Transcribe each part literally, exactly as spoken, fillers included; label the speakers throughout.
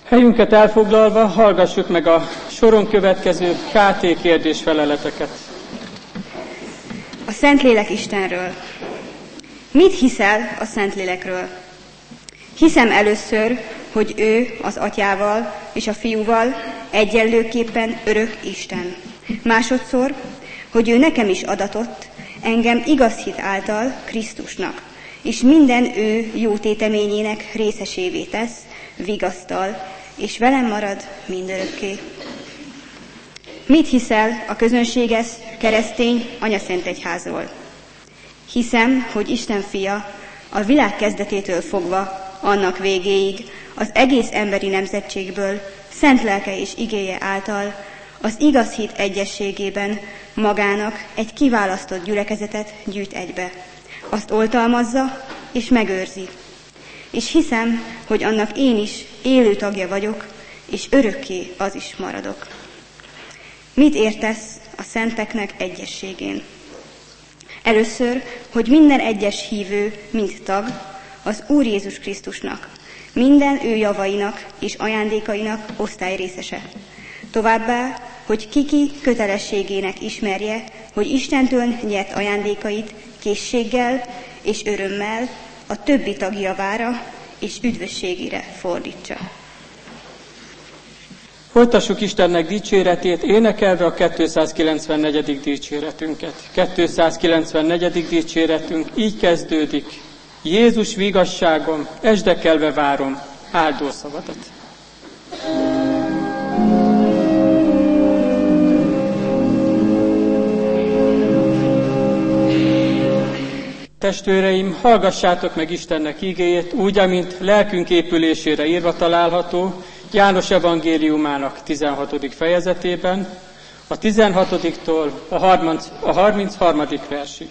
Speaker 1: Helyünket elfoglalva hallgassuk meg a soron következő ká té kérdésfeleleteket.
Speaker 2: A Szentlélek Istenről. Mit hiszel a Szentlélekről? Hiszem először, hogy ő az Atyával és a Fiúval egyenlőképpen örök Isten. Másodszor, hogy ő nekem is adatott, engem igaz hit által Krisztusnak, és minden ő jó téteményének részesévé tesz, vigasztal, és velem marad mindörökké. Mit hiszel a közönséges, keresztény anyaszentegyházról? Hiszem, hogy Isten fia a világ kezdetétől fogva, annak végéig, az egész emberi nemzetségből, szent lelke és igéje által, az igaz hit egyességében magának egy kiválasztott gyülekezetet gyűjt egybe. Azt oltalmazza és megőrzi. És hiszem, hogy annak én is élő tagja vagyok, és örökké az is maradok. Mit értesz a szenteknek egyességén? Először, hogy minden egyes hívő, mint tag, az Úr Jézus Krisztusnak, minden ő javainak és ajándékainak osztályrészese. Továbbá, hogy kiki kötelességének ismerje, hogy Istentől nyert ajándékait készséggel és örömmel a többi tag javára és üdvösségére fordítsa.
Speaker 1: Folytassuk Istennek dicséretét, énekelve a kétszázkilencvennegyedik dicséretünket. kétszázkilencvennegyedik dicséretünk így kezdődik. Jézus vigasságom, esdekelve várom áldó szavadat. Testvéreim, hallgassátok meg Istennek igéjét, úgy, amint lelkünk épülésére írva található, János evangéliumának tizenhatodik fejezetében, a tizenhatodiktól a harmincharmadik versig.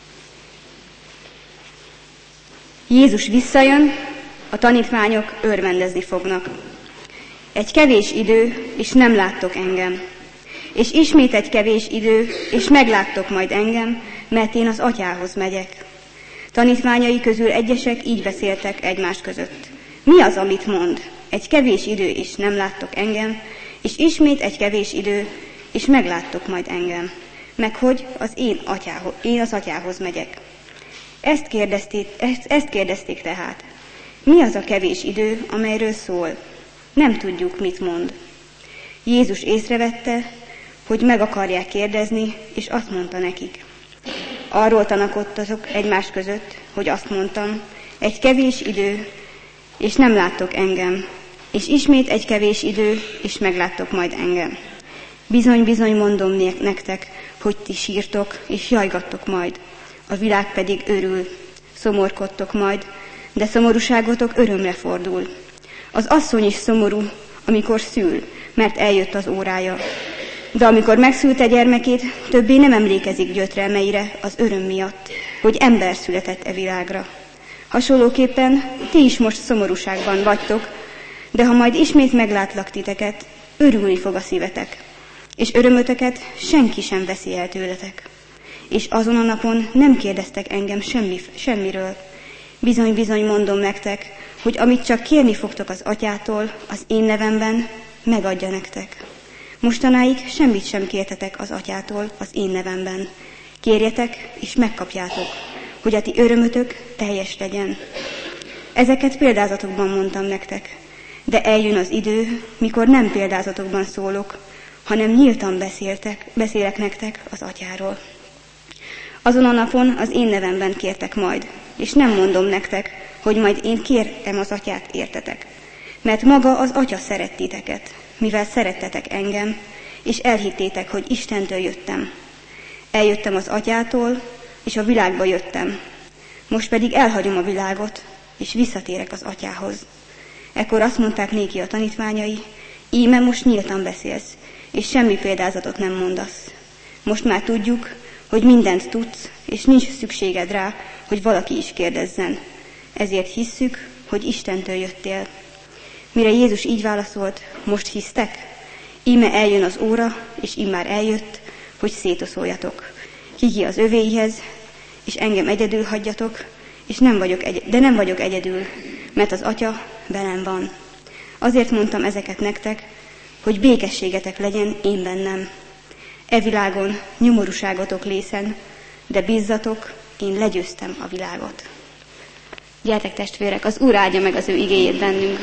Speaker 2: Jézus visszajön, a tanítványok örvendezni fognak. Egy kevés idő, és nem láttok engem. És ismét egy kevés idő, és megláttok majd engem, mert én az Atyához megyek. Tanítványai közül egyesek így beszéltek egymás között. Mi az, amit mond? Egy kevés idő, és nem láttok engem, és ismét egy kevés idő, és megláttok majd engem. Meg hogy az én, atyához, én az Atyához megyek. Ezt kérdezték, ezt, ezt kérdezték tehát. Mi az a kevés idő, amelyről szól? Nem tudjuk, mit mond. Jézus észrevette, hogy meg akarják kérdezni, és azt mondta nekik. Arról tanakodtatok egymás között, hogy azt mondtam, egy kevés idő, és nem láttok engem, és ismét egy kevés idő, és megláttok majd engem. Bizony-bizony mondom nektek, hogy ti sírtok, és jajgattok majd, a világ pedig örül, szomorkodtok majd, de szomorúságotok örömre fordul. Az asszony is szomorú, amikor szül, mert eljött az órája. De amikor megszülte gyermekét, többé nem emlékezik gyötrelmeire az öröm miatt, hogy ember született e világra. Hasonlóképpen ti is most szomorúságban vagytok, de ha majd ismét meglátlak titeket, örülni fog a szívetek, és örömötöket senki sem veszi el tőletek. És azon a napon nem kérdeztek engem semmi, semmiről. Bizony-bizony mondom nektek, hogy amit csak kérni fogtok az Atyától, az én nevemben, megadja nektek. Mostanáig semmit sem kértetek az Atyától az én nevemben. Kérjetek, és megkapjátok, hogy a ti örömötök teljes legyen. Ezeket példázatokban mondtam nektek, de eljön az idő, mikor nem példázatokban szólok, hanem nyíltan beszéltek, beszélek nektek az Atyáról. Azon a napon az én nevemben kértek majd, és nem mondom nektek, hogy majd én kértem az Atyát értetek, mert maga az Atya szeret titeket, mivel szerettetek engem, és elhittétek, hogy Istentől jöttem. Eljöttem az Atyától, és a világba jöttem. Most pedig elhagyom a világot, és visszatérek az Atyához. Ekkor azt mondták néki a tanítványai, íme most nyíltan beszélsz, és semmi példázatot nem mondasz. Most már tudjuk, hogy mindent tudsz, és nincs szükséged rá, hogy valaki is kérdezzen. Ezért hisszük, hogy Istentől jöttél. Mire Jézus így válaszolt, most hisztek? Íme eljön az óra, és immár eljött, hogy szétoszoljatok. Kiki az övéihez, és engem egyedül hagyjatok, és nem vagyok egy- de nem vagyok egyedül, mert az Atya velem van. Azért mondtam ezeket nektek, hogy békességetek legyen én bennem. E világon nyomorúságotok lészen, de bízzatok, én legyőztem a világot. Gyertek testvérek, az Úr áldja meg az ő igéjét bennünk.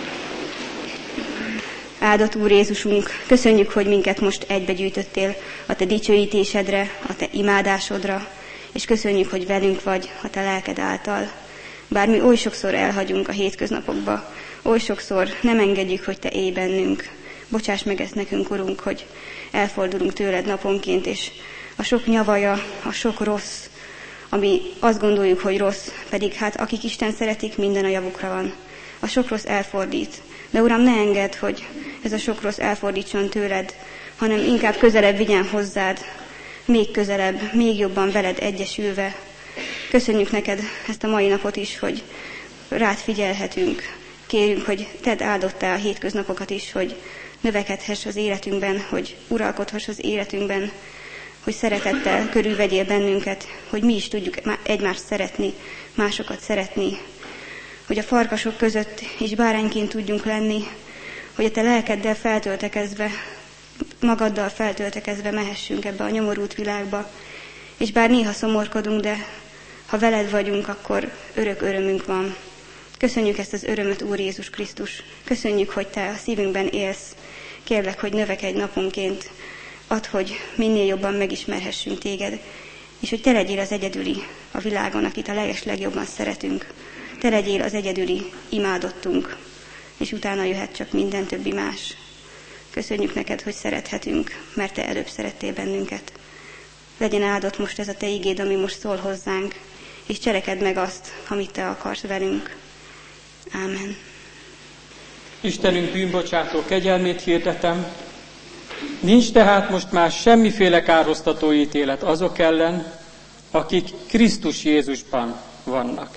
Speaker 2: Áldott Úr Jézusunk, köszönjük, hogy minket most egybegyűjtöttél a te dicsőítésedre, a te imádásodra, és köszönjük, hogy velünk vagy a te lelked által. Bár mi oly sokszor elhagyunk a hétköznapokba, oly sokszor nem engedjük, hogy te élj bennünk. Bocsáss meg ezt nekünk, Urunk, hogy elfordulunk tőled naponként, és a sok nyavaja, a sok rossz, ami azt gondoljuk, hogy rossz, pedig hát akik Isten szeretik, minden a javukra van. A sok rossz elfordít. De Uram, ne engedd, hogy ez a sok rossz elfordítson tőled, hanem inkább közelebb vigyen hozzád, még közelebb, még jobban veled egyesülve. Köszönjük neked ezt a mai napot is, hogy rád figyelhetünk. Kérjünk, hogy tedd áldottá a hétköznapokat is, hogy növekedhess az életünkben, hogy uralkodhass az életünkben, hogy szeretettel körülvegyél bennünket, hogy mi is tudjuk egymást szeretni, másokat szeretni, hogy a farkasok között is bárányként tudjunk lenni, hogy a te lelkeddel feltöltekezve, magaddal feltöltekezve mehessünk ebbe a nyomorult világba, és bár néha szomorkodunk, de ha veled vagyunk, akkor örök örömünk van. Köszönjük ezt az örömöt, Úr Jézus Krisztus. Köszönjük, hogy te a szívünkben élsz. Kérlek, hogy növekedj naponként. Add, hogy minél jobban megismerhessünk téged, és hogy te legyél az egyedüli a világon, akit a leges legjobban szeretünk. Te legyél az egyedüli imádottunk, és utána jöhet csak minden többi más. Köszönjük neked, hogy szerethetünk, mert te előbb szerettél bennünket. Legyen áldott most ez a te igéd, ami most szól hozzánk, és cselekedd meg azt, amit te akarsz velünk. Ámen.
Speaker 1: Istenünk bűnbocsátó kegyelmét hirdetem. Nincs tehát most már semmiféle kárhoztató ítélet azok ellen, akik Krisztus Jézusban vannak.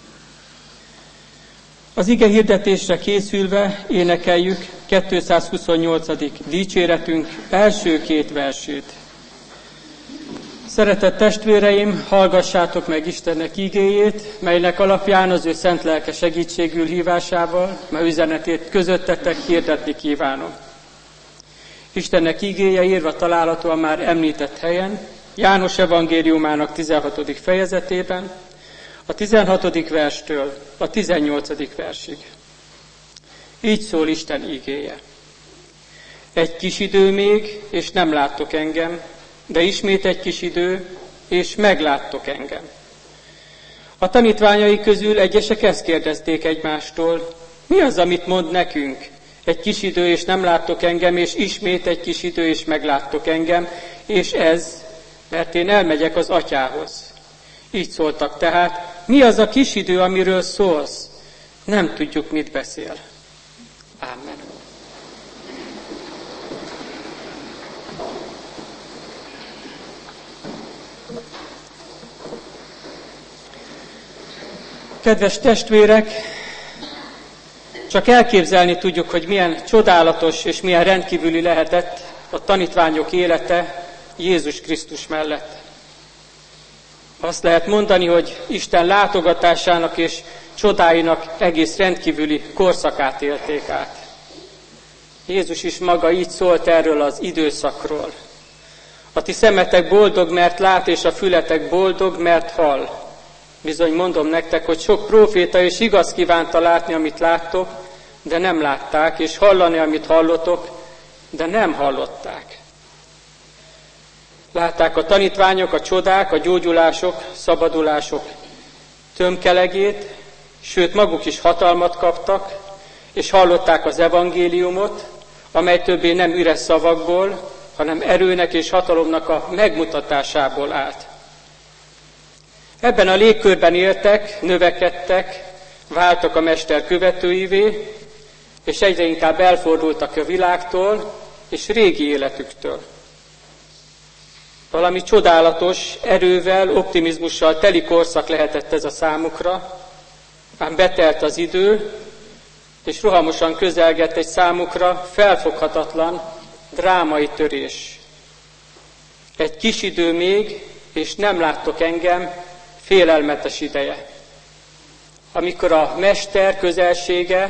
Speaker 1: Az ige hirdetésre készülve énekeljük kétszázhuszonnyolcadik dicséretünk első két versét. Szeretett testvéreim, hallgassátok meg Istennek igéjét, melynek alapján az ő szent lelke segítségül hívásával, mely üzenetét közöttetek hirdetni kívánom. Istennek igéje írva található a már említett helyen, János evangéliumának tizenhatodik fejezetében, a tizenhatodik verstől a tizennyolcadik versig. Így szól Isten igéje. Egy kis idő még, és nem láttok engem, de ismét egy kis idő, és megláttok engem. A tanítványai közül egyesek ezt kérdezték egymástól, mi az, amit mond nekünk? Egy kis idő, és nem láttok engem, és ismét egy kis idő, és megláttok engem, és ez, mert én elmegyek az atyához. Így szóltak tehát, mi az a kis idő, amiről szólsz? Nem tudjuk, mit beszél. Ámen. Kedves testvérek, csak elképzelni tudjuk, hogy milyen csodálatos és milyen rendkívüli lehetett a tanítványok élete Jézus Krisztus mellett. Azt lehet mondani, hogy Isten látogatásának és csodáinak egész rendkívüli korszakát élték át. Jézus is maga így szólt erről az időszakról. A ti szemetek boldog, mert lát, és a fületek boldog, mert hall. Bizony mondom nektek, hogy sok próféta és igaz kívánta látni, amit láttok, de nem látták, és hallani, amit hallotok, de nem hallották. Látták a tanítványok, a csodák, a gyógyulások, szabadulások tömkelegét, sőt maguk is hatalmat kaptak, és hallották az evangéliumot, amely többé nem üres szavakból, hanem erőnek és hatalomnak a megmutatásából állt. Ebben a légkörben éltek, növekedtek, váltak a mester követőivé, és egyre inkább elfordultak a világtól és régi életüktől. Valami csodálatos, erővel, optimizmussal teli korszak lehetett ez a számukra, ám betelt az idő, és rohamosan közelgett egy számukra felfoghatatlan, drámai törés. Egy kis idő még, és nem láttok engem, félelmetes ideje. Amikor a mester közelsége,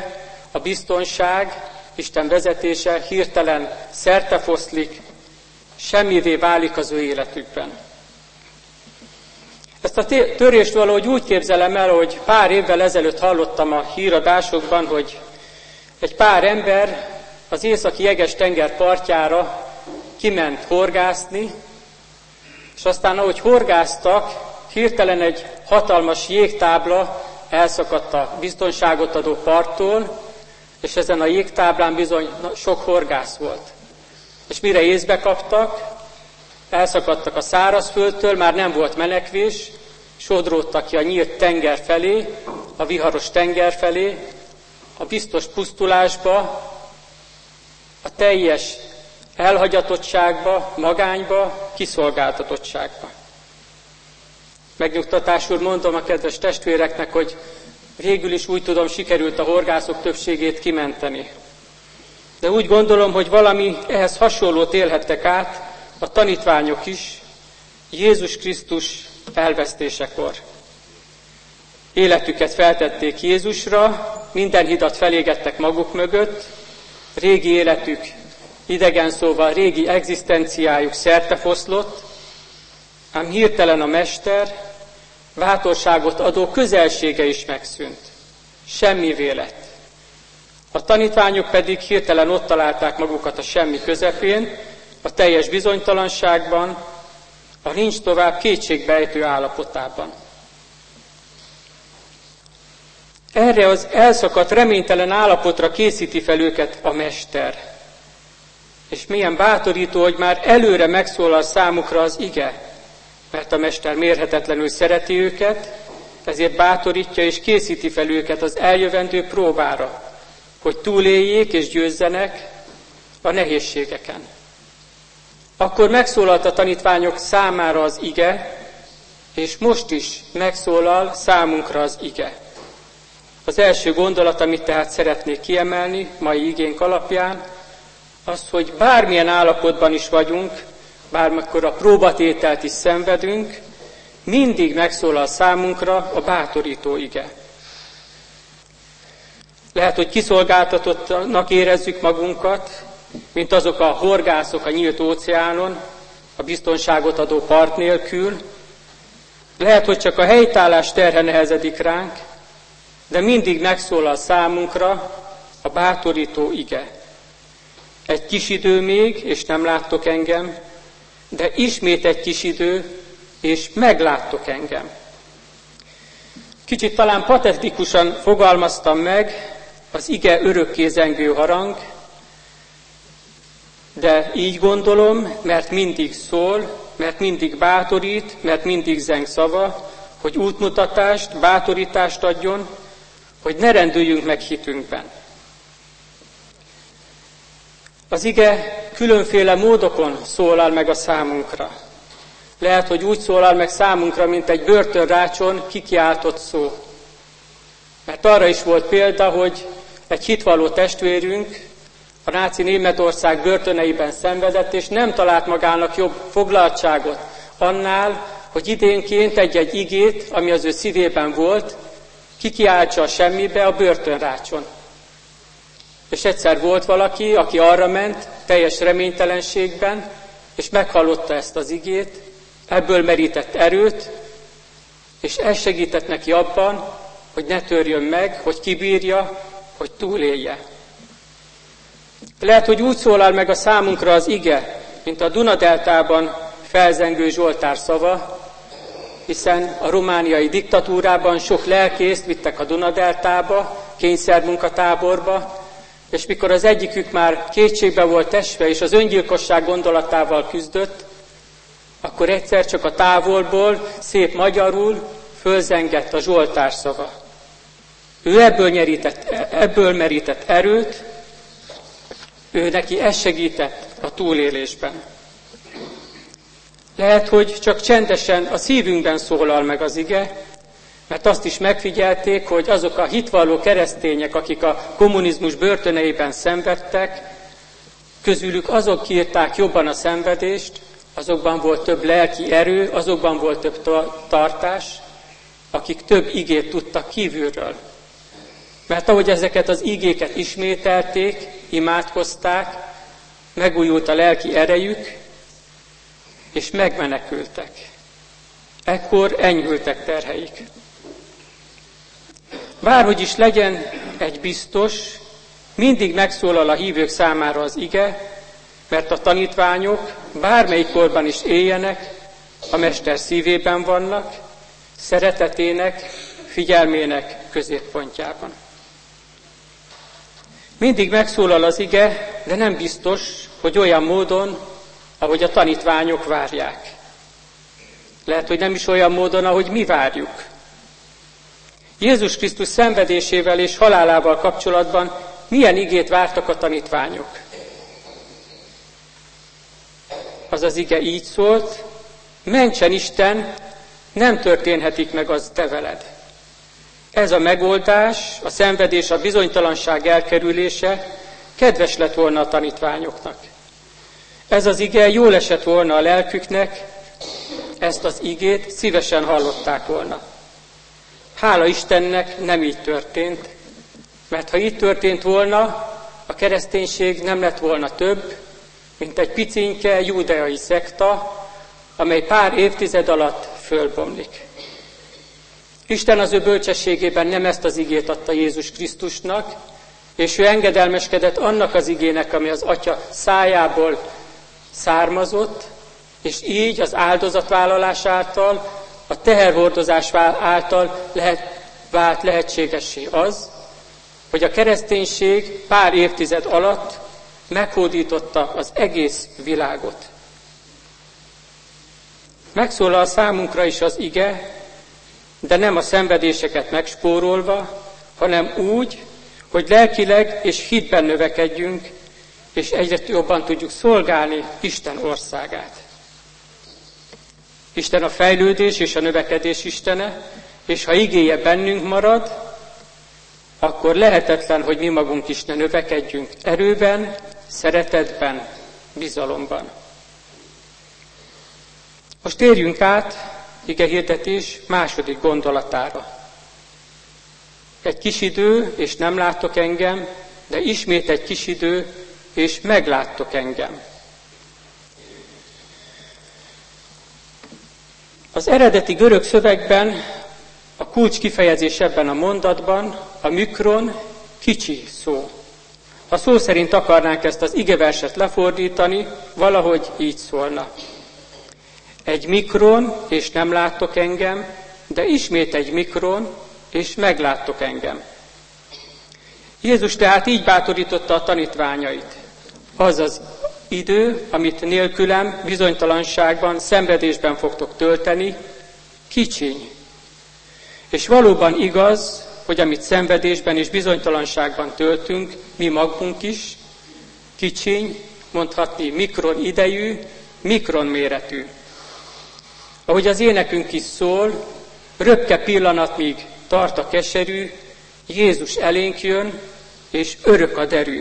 Speaker 1: a biztonság, Isten vezetése hirtelen szertefoszlik, semmivé válik az ő életükben. Ezt a törést valahogy úgy képzelem el, hogy pár évvel ezelőtt hallottam a híradásokban, hogy egy pár ember az északi Jeges-tenger partjára kiment horgászni, és aztán ahogy horgáztak, hirtelen egy hatalmas jégtábla elszakadt a biztonságot adó parttól, és ezen a jégtáblán bizony sok horgász volt. És mire észbe kaptak, elszakadtak a szárazföldtől, már nem volt menekvés, sodródtak ki a nyílt tenger felé, a viharos tenger felé, a biztos pusztulásba, a teljes elhagyatottságba, magányba, kiszolgáltatottságba. Megnyugtatásul mondom a kedves testvéreknek, hogy végül is úgy tudom, sikerült a horgászok többségét kimenteni. De úgy gondolom, hogy valami ehhez hasonlót élhettek át a tanítványok is Jézus Krisztus elvesztésekor. Életüket feltették Jézusra, minden hidat felégettek maguk mögött, régi életük, idegen szóval régi egzisztenciájuk szertefoszlott, ám hirtelen a Mester bátorságot adó közelsége is megszűnt. Semmivé lett. A tanítványok pedig hirtelen ott találták magukat a semmi közepén, a teljes bizonytalanságban, a nincs tovább kétségbejtő állapotában. Erre az elszakadt, reménytelen állapotra készíti fel őket a Mester. És milyen bátorító, hogy már előre megszólal számukra az ige, mert a Mester mérhetetlenül szereti őket, ezért bátorítja és készíti fel őket az eljövendő próbára, hogy túléljék és győzzenek a nehézségeken. Akkor megszólalt a tanítványok számára az ige, és most is megszólal számunkra az ige. Az első gondolat, amit tehát szeretnék kiemelni mai igénk alapján, az, hogy bármilyen állapotban is vagyunk, bármikor a próbatételt is szenvedünk, mindig megszólal számunkra a bátorító ige. Lehet, hogy kiszolgáltatottnak érezzük magunkat, mint azok a horgászok a nyílt óceánon, a biztonságot adó part nélkül. Lehet, hogy csak a helytállás terhe nehezedik ránk, de mindig megszólal számunkra a bátorító ige. Egy kis idő még, és nem láttok engem, de ismét egy kis idő, és megláttok engem. Kicsit talán patetikusan fogalmaztam meg, az ige örökké zengő harang, de így gondolom, mert mindig szól, mert mindig bátorít, mert mindig zeng szava, hogy útmutatást, bátorítást adjon, hogy ne rendüljünk meg hitünkben. Az ige különféle módokon szólal meg a számunkra. Lehet, hogy úgy szólal meg számunkra, mint egy börtönrácson kikiáltott szó. Mert arra is volt példa, hogy egy hitvalló testvérünk a náci Németország börtöneiben szenvedett, és nem talált magának jobb foglaltságot annál, hogy idénként egy-egy igét, ami az ő szívében volt, kikiáltsa a semmibe a börtönrácson. És egyszer volt valaki, aki arra ment, teljes reménytelenségben, és meghallotta ezt az igét, ebből merített erőt, és ez segített neki abban, hogy ne törjön meg, hogy kibírja, hogy túlélje. Lehet, hogy úgy szólal meg a számunkra az ige, mint a Dunadeltában felzengő Zsoltár szava, hiszen a romániai diktatúrában sok lelkészt vittek a Dunadeltába, kényszermunkatáborba, és mikor az egyikük már kétségbe volt esve, és az öngyilkosság gondolatával küzdött, akkor egyszer csak a távolból, szép magyarul fölzengett a Zsoltár szava. Ő ebből, nyerített, ebből merített erőt, ő neki ez segített a túlélésben. Lehet, hogy csak csendesen a szívünkben szólal meg az ige, mert azt is megfigyelték, hogy azok a hitvalló keresztények, akik a kommunizmus börtöneiben szenvedtek, közülük azok írták jobban a szenvedést, azokban volt több lelki erő, azokban volt több tartás, akik több igét tudtak kívülről. Mert ahogy ezeket az igéket ismételték, imádkozták, megújult a lelki erejük, és megmenekültek. Ekkor enyhültek terheik. Bárhogy is legyen egy biztos, mindig megszólal a hívők számára az ige, mert a tanítványok bármelyik korban is éljenek, a Mester szívében vannak, szeretetének, figyelmének középpontjában. Mindig megszólal az ige, de nem biztos, hogy olyan módon, ahogy a tanítványok várják. Lehet, hogy nem is olyan módon, ahogy mi várjuk. Jézus Krisztus szenvedésével és halálával kapcsolatban milyen igét vártak a tanítványok? Az az ige így szólt, mentsen Isten, nem történhetik meg az te veled. Ez a megoldás, a szenvedés, a bizonytalanság elkerülése kedves lett volna a tanítványoknak. Ez az ige jól esett volna a lelküknek, ezt az igét szívesen hallották volna. Hála Istennek nem így történt, mert ha így történt volna, a kereszténység nem lett volna több, mint egy picinke júdeai szekta, amely pár évtized alatt fölbomlik. Isten az ő bölcsességében nem ezt az igét adta Jézus Krisztusnak, és ő engedelmeskedett annak az igének, ami az Atya szájából származott, és így az áldozatvállalás által, a teherhordozás által lehet, vált lehetségessé az, hogy a kereszténység pár évtized alatt meghódította az egész világot. Megszólal számunkra is az ige, de nem a szenvedéseket megspórolva, hanem úgy, hogy lelkileg és hitben növekedjünk, és egyre jobban tudjuk szolgálni Isten országát. Isten a fejlődés és a növekedés Istene, és ha igéje bennünk marad, akkor lehetetlen, hogy mi magunk is ne növekedjünk erőben, szeretetben, bizalomban. Most térjünk át igehirdetés második gondolatára. Egy kis idő, és nem láttok engem, de ismét egy kis idő, és megláttok engem. Az eredeti görög szövegben a kulcs kifejezés ebben a mondatban a mikron, kicsi szó. Ha szó szerint akarnánk ezt az igeverset lefordítani, valahogy így szólna. Egy mikron, és nem láttok engem, de ismét egy mikron, és megláttok engem. Jézus tehát így bátorította a tanítványait. Az az idő, amit nélkülem bizonytalanságban, szenvedésben fogtok tölteni, kicsiny. És valóban igaz, hogy amit szenvedésben és bizonytalanságban töltünk, mi magunk is, kicsiny, mondhatni mikron idejű, mikron méretű. Ahogy az énekünk is szól, röpke pillanat, míg tart a keserű, Jézus elénk jön, és örök a derű.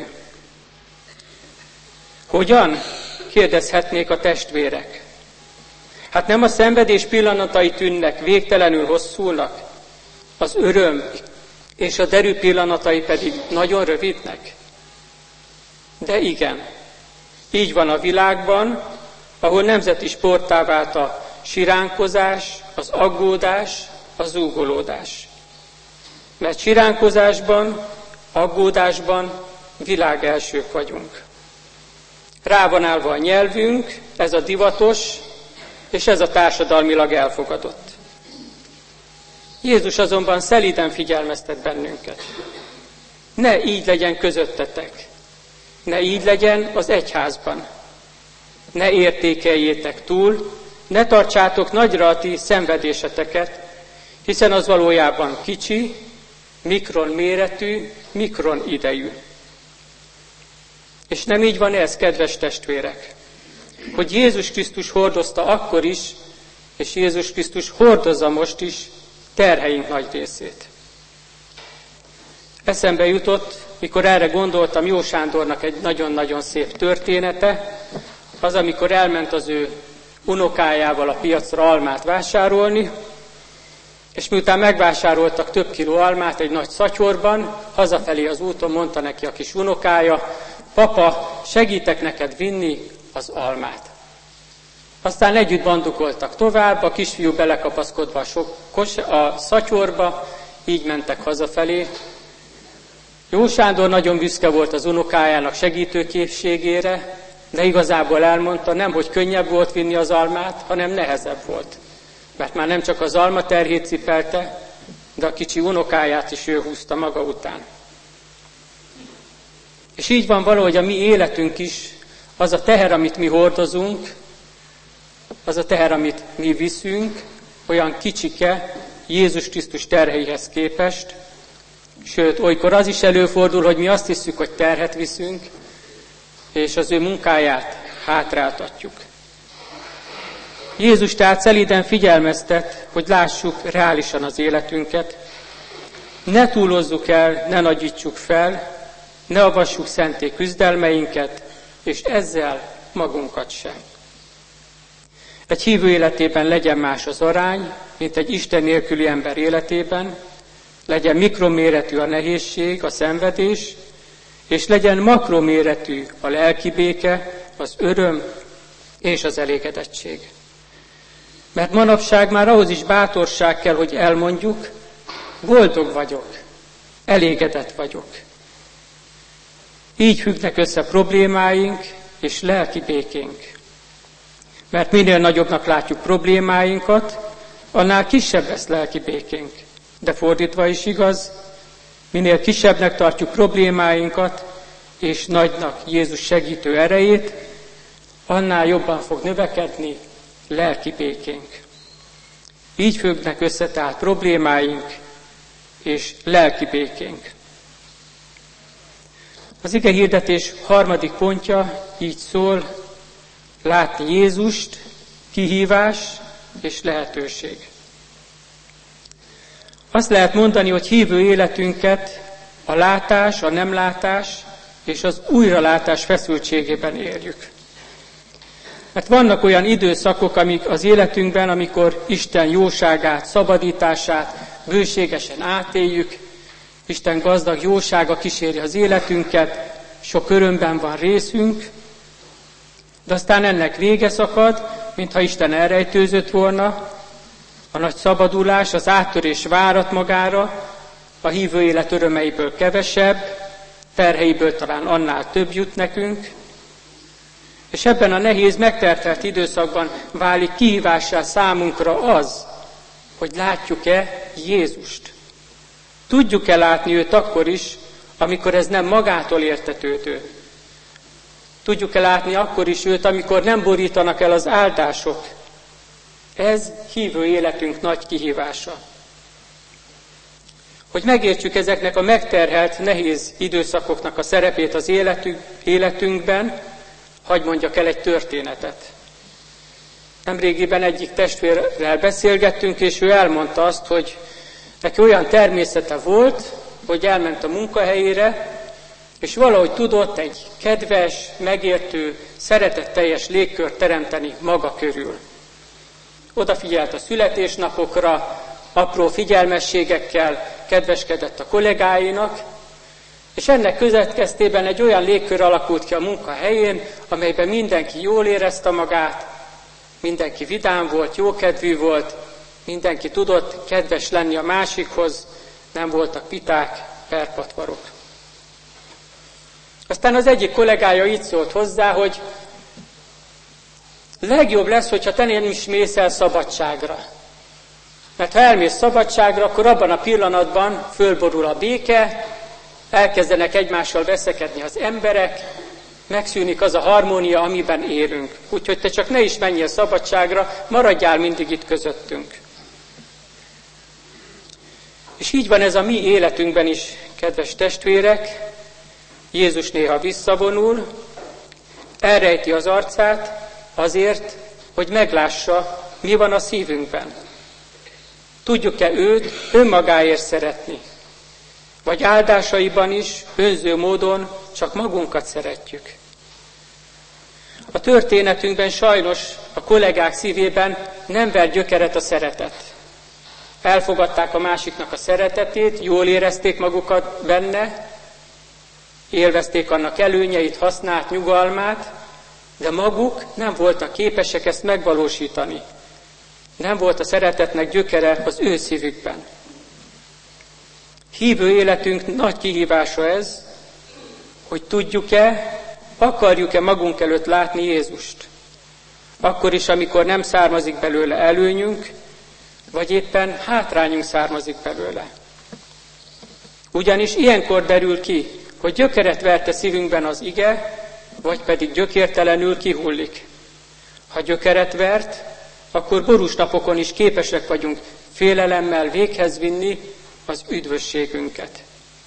Speaker 1: Hogyan? Kérdezhetnék a testvérek. Hát nem a szenvedés pillanatai tűnnek végtelenül hosszúnak, az öröm és a derű pillanatai pedig nagyon rövidnek? De igen, így van a világban, ahol nemzeti sporttá vált a siránkozás, az aggódás, a zúgolódás. Mert siránkozásban, aggódásban világelsők vagyunk. Rá van állva a nyelvünk, ez a divatos, és ez a társadalmilag elfogadott. Jézus azonban szelíden figyelmeztet bennünket. Ne így legyen közöttetek, ne így legyen az egyházban. Ne értékeljétek túl, ne tartsátok nagyra a ti szenvedéseteket, hiszen az valójában kicsi, mikron méretű, mikron idejű. És nem így van ez, kedves testvérek, hogy Jézus Krisztus hordozta akkor is, és Jézus Krisztus hordozza most is terheink nagy részét. Eszembe jutott, mikor erre gondoltam, Jó Sándornak egy nagyon-nagyon szép története, az, amikor elment az ő unokájával a piacra almát vásárolni, És miután megvásároltak több kiló almát egy nagy szatyorban, hazafelé az úton mondta neki a kis unokája, papa, segítek neked vinni az almát. Aztán együtt bandukoltak tovább, a kisfiú belekapaszkodva a, sok kos, a szatyorba, így mentek hazafelé. Jó Sándor nagyon büszke volt az unokájának segítőkészségére, de igazából elmondta, nem, hogy könnyebb volt vinni az almát, hanem nehezebb volt. Mert már nem csak az alma terhét cipelte, de a kicsi unokáját is ő húzta maga után. És így van valahogy a mi életünk is, az a teher, amit mi hordozunk, az a teher, amit mi viszünk, olyan kicsike Jézus Krisztus terheihez képest, sőt, olykor az is előfordul, hogy mi azt hiszük, hogy terhet viszünk, és az ő munkáját hátráltatjuk. Jézus tehát szelíden figyelmeztet, hogy lássuk reálisan az életünket, ne túlozzuk el, ne nagyítsuk fel, ne avassuk szenté küzdelmeinket, és ezzel magunkat sem. Egy hívő életében legyen más az arány, mint egy Isten nélküli ember életében, legyen mikroméretű a nehézség, a szenvedés, és legyen makroméretű a lelki béke, az öröm és az elégedettség. Mert manapság már ahhoz is bátorság kell, hogy elmondjuk, boldog vagyok, elégedett vagyok. Így függnek össze problémáink és lelki békénk. Mert minél nagyobbnak látjuk problémáinkat, annál kisebb lesz lelki békénk. De fordítva is igaz, minél kisebbnek tartjuk problémáinkat, és nagynak Jézus segítő erejét, annál jobban fog növekedni lelki békénk. Így függnek össze tehát problémáink és lelki békénk. Az ige hirdetés harmadik pontja így szól, látni Jézust, kihívás és lehetőség. Azt lehet mondani, hogy hívő életünket a látás, a nem látás és az újralátás feszültségében éljük. Mert vannak olyan időszakok, amik az életünkben, amikor Isten jóságát, szabadítását bőségesen átéljük, Isten gazdag jósága kíséri az életünket, sok örömben van részünk, de aztán ennek vége szakad, mintha Isten elrejtőzött volna, a nagy szabadulás, az áttörés várat magára, a hívő élet örömeiből kevesebb, terheiből talán annál több jut nekünk, és ebben a nehéz, megtertelt időszakban válik kihívássá számunkra az, hogy látjuk-e Jézust. Tudjuk-e látni őt akkor is, amikor ez nem magától értetődő. Tudjuk-e látni akkor is őt, amikor nem borítanak el az áldások. Ez hívő életünk nagy kihívása. Hogy megértsük ezeknek a megterhelt, nehéz időszakoknak a szerepét az életünk, életünkben, hadd mondjak el egy történetet. Nemrégiben egyik testvérrel beszélgettünk, és ő elmondta azt, hogy neki olyan természete volt, hogy elment a munkahelyére, és valahogy tudott egy kedves, megértő, szeretetteljes légkört teremteni maga körül. Odafigyelt a születésnapokra, apró figyelmességekkel kedveskedett a kollégáinak, és ennek következtében egy olyan légkör alakult ki a munkahelyén, amelyben mindenki jól érezte magát, mindenki vidám volt, jókedvű volt, mindenki tudott kedves lenni a másikhoz, nem voltak viták, perpatvarok. Aztán az egyik kollégája így szólt hozzá, hogy legjobb lesz, hogyha te nem is mész el szabadságra. Mert ha elmész szabadságra, akkor abban a pillanatban fölborul a béke, elkezdenek egymással veszekedni az emberek, megszűnik az a harmónia, amiben élünk. Úgyhogy te csak ne is menjél szabadságra, maradjál mindig itt közöttünk. És így van ez a mi életünkben is, kedves testvérek. Jézus néha visszavonul, elrejti az arcát azért, hogy meglássa, mi van a szívünkben. Tudjuk-e őt önmagáért szeretni? Vagy áldásaiban is önző módon csak magunkat szeretjük. A történetünkben sajnos a kollégák szívében nem ver gyökeret a szeretet. elfogadták a másiknak a szeretetét, jól érezték magukat benne, élvezték annak előnyeit, hasznát, nyugalmát, de maguk nem voltak képesek ezt megvalósítani. Nem volt a szeretetnek gyökere az ő szívükben. Hívő életünk nagy kihívása ez, hogy tudjuk-e, akarjuk-e magunk előtt látni Jézust. Akkor is, amikor nem származik belőle előnyünk, vagy éppen hátrányunk származik belőle. Ugyanis ilyenkor derül ki, hogy gyökeret verte szívünkben az ige, vagy pedig gyökértelenül kihullik. Ha gyökeret vert, akkor borús napokon is képesek vagyunk félelemmel véghez vinni az üdvösségünket.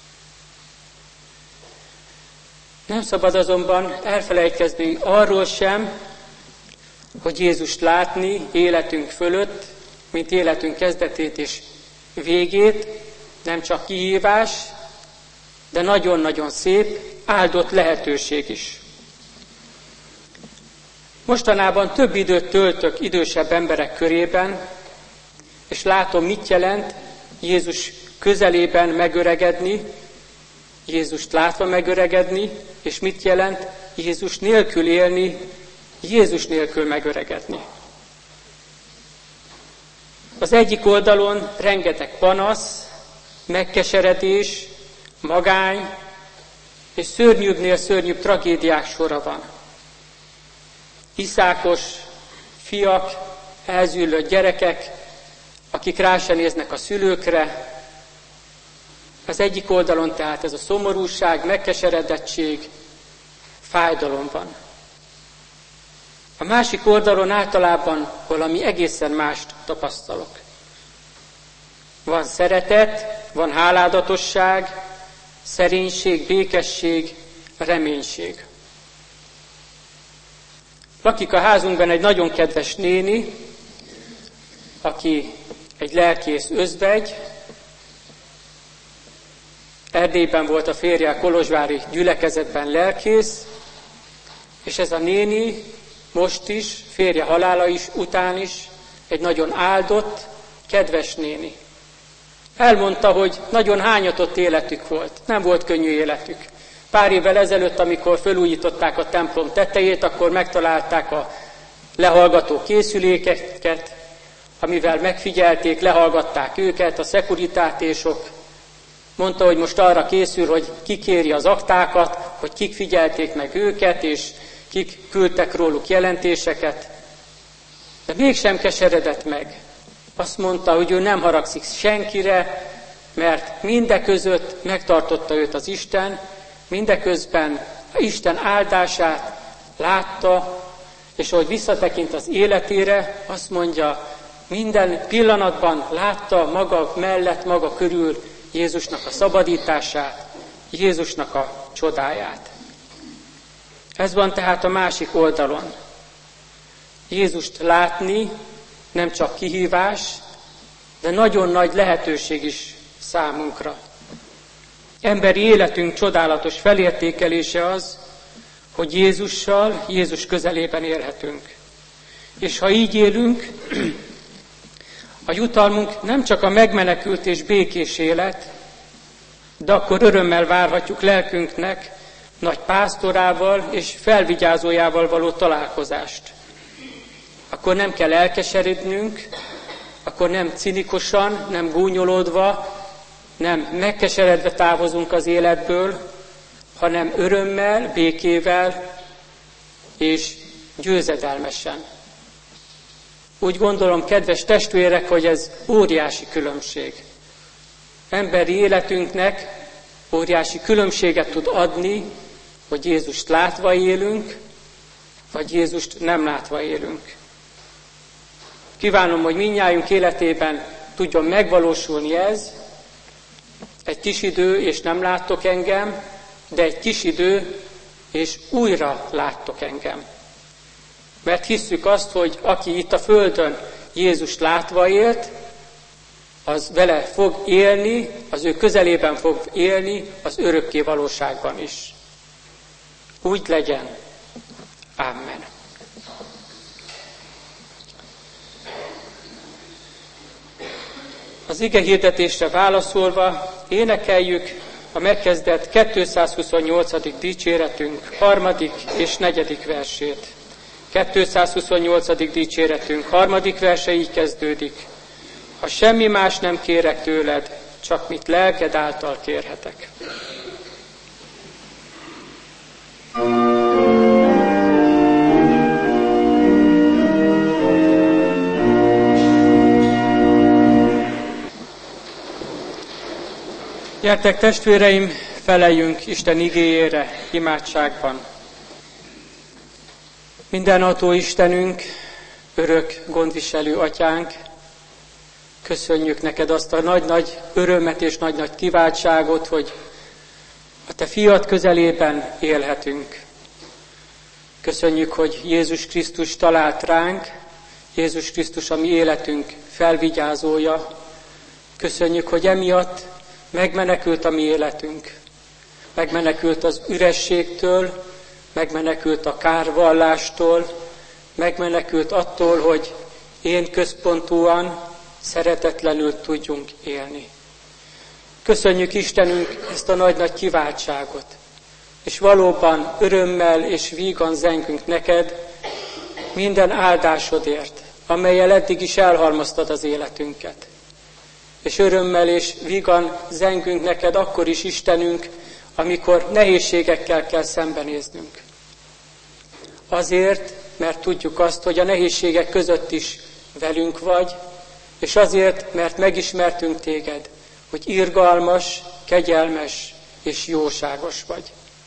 Speaker 1: Nem szabad azonban elfelejtkezni arról sem, hogy Jézust látni életünk fölött, mint életünk kezdetét és végét, nem csak kihívás, de nagyon-nagyon szép, áldott lehetőség is. Mostanában több időt töltök idősebb emberek körében, és látom, mit jelent Jézus közelében megöregedni, Jézust látva megöregedni, és mit jelent Jézus nélkül élni, Jézus nélkül megöregedni. Az egyik oldalon rengeteg panasz, megkeseredés, magány, és szörnyűbbnél szörnyűbb tragédiák sora van. Iszákos fiak, elzüllött gyerekek, akik rá se néznek a szülőkre. Az egyik oldalon tehát ez a szomorúság, megkeseredettség, fájdalom van. A másik oldalon általában valami egészen mást tapasztalok. Van szeretet, van háládatosság, szerénység, békesség, reménység. Lakik a házunkban egy nagyon kedves néni, aki egy lelkész özvegy. Erdélyben volt a férje a kolozsvári gyülekezetben lelkész, és ez a néni most is, férje halála is, után is egy nagyon áldott, kedves néni. Elmondta, hogy nagyon hányatott életük volt, nem volt könnyű életük. Pár évvel ezelőtt, amikor felújították a templom tetejét, akkor megtalálták a lehallgató készülékeket, amivel megfigyelték, lehallgatták őket, a szekuritátésok. Mondta, hogy most arra készül, hogy kikéri az aktákat, hogy kik figyelték meg őket, és kik küldtek róluk jelentéseket. De mégsem keseredett meg. Azt mondta, hogy ő nem haragszik senkire, mert mindeközött megtartotta őt az Isten, mindeközben Isten áldását látta, és ahogy visszatekint az életére, azt mondja, minden pillanatban látta maga mellett, maga körül Jézusnak a szabadítását, Jézusnak a csodáját. Ez van tehát a másik oldalon. Jézust látni nem csak kihívás, de nagyon nagy lehetőség is számunkra. Emberi életünk csodálatos felértékelése az, hogy Jézussal, Jézus közelében élhetünk. És ha így élünk, a jutalmunk nem csak a megmenekült és békés élet, de akkor örömmel várhatjuk lelkünknek nagy pásztorával és felvigyázójával való találkozást. Akkor nem kell elkeserednünk, akkor nem cinikusan, nem gúnyolódva, nem megkeseredve távozunk az életből, hanem örömmel, békével és győzedelmesen. Úgy gondolom, kedves testvérek, hogy ez óriási különbség. Emberi életünknek óriási különbséget tud adni, hogy Jézust látva élünk, vagy Jézust nem látva élünk. Kívánom, hogy mindnyájunk életében tudjon megvalósulni ez, egy kis idő, és nem láttok engem, de egy kis idő, és újra láttok engem. Mert hisszük azt, hogy aki itt a földön Jézust látva élt, az vele fog élni, az ő közelében fog élni az örökké valóságban is. Úgy legyen. Amen. Az ige hirdetésre válaszolva énekeljük a megkezdett kétszázhuszonnyolcadik dicséretünk harmadik és negyedik versét. kétszázhuszonnyolcadik dicséretünk harmadik verse így kezdődik. Ha semmi más nem kérek tőled, csak mit lelked által kérhetek. Gyertek testvéreim, feleljünk Isten igéjére imádságban. Mindenható Istenünk, örök gondviselő atyánk, köszönjük neked azt a nagy-nagy örömet és nagy-nagy kiváltságot, hogy a te fiad közelében élhetünk. Köszönjük, hogy Jézus Krisztus talált ránk, Jézus Krisztus a mi életünk felvigyázója. Köszönjük, hogy emiatt megmenekült a mi életünk, megmenekült az ürességtől, megmenekült a kárvallástól, megmenekült attól, hogy én központúan, szeretetlenül tudjunk élni. Köszönjük Istenünk ezt a nagy-nagy kiváltságot, és valóban örömmel és vígan zengünk neked minden áldásodért, amellyel eddig is elhalmoztad az életünket. És örömmel és vígan zengünk neked akkor is, Istenünk, amikor nehézségekkel kell szembenéznünk. Azért, mert tudjuk azt, hogy a nehézségek között is velünk vagy, és azért, mert megismertünk téged, hogy irgalmas, kegyelmes és jóságos vagy.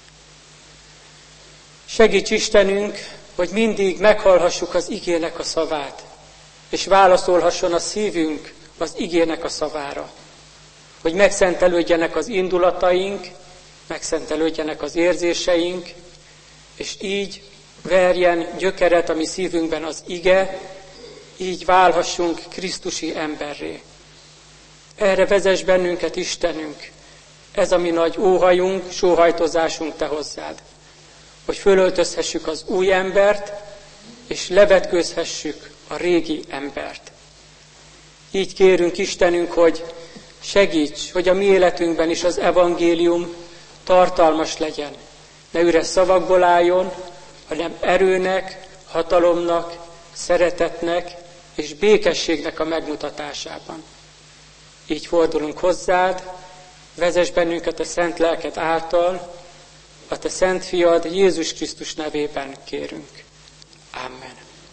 Speaker 1: Segíts Istenünk, hogy mindig meghallhassuk az igének a szavát, és válaszolhasson a szívünk az igének a szavára, hogy megszentelődjenek az indulataink, megszentelődjenek az érzéseink, és így verjen gyökeret a mi szívünkben az ige, így válhassunk krisztusi emberré. Erre vezess bennünket, Istenünk, ez a mi nagy óhajunk, sóhajtozásunk te hozzád, hogy fölöltözhessük az új embert, és levetkőzhessük a régi embert. Így kérünk, Istenünk, hogy segíts, hogy a mi életünkben is az evangélium tartalmas legyen. Ne üres szavakból álljon, hanem erőnek, hatalomnak, szeretetnek és békességnek a megmutatásában. Így fordulunk hozzád, vezess bennünket a szent lelked által, a te szent fiad Jézus Krisztus nevében kérünk. Amen.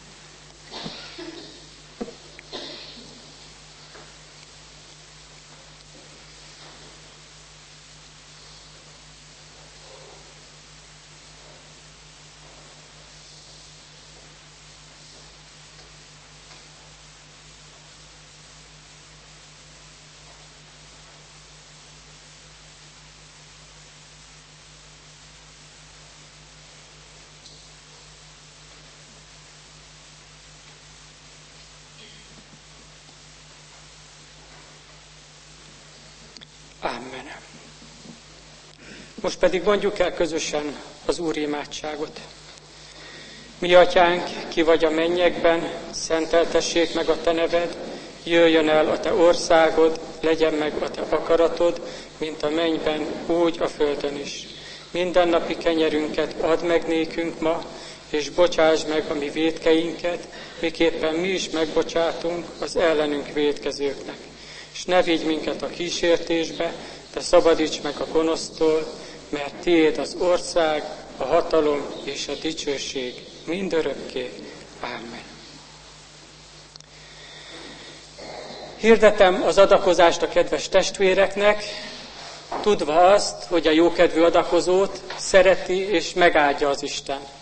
Speaker 1: Amen. Most pedig mondjuk el közösen az Úr imádságot. Mi atyánk, ki vagy a mennyekben, szenteltessék meg a te neved, jöjjön el a te országod, legyen meg a te akaratod, mint a mennyben, úgy a földön is. Mindennapi kenyerünket add meg nékünk ma, és bocsáss meg a mi vétkeinket, miképpen mi is megbocsátunk az ellenünk vétkezőknek. És ne vigy minket a kísértésbe, de szabadíts meg a gonosztól, mert tiéd az ország, a hatalom és a dicsőség mindörökké. Amen. Hirdetem az adakozást a kedves testvéreknek, tudva azt, hogy a jókedvű adakozót szereti és megáldja az Isten.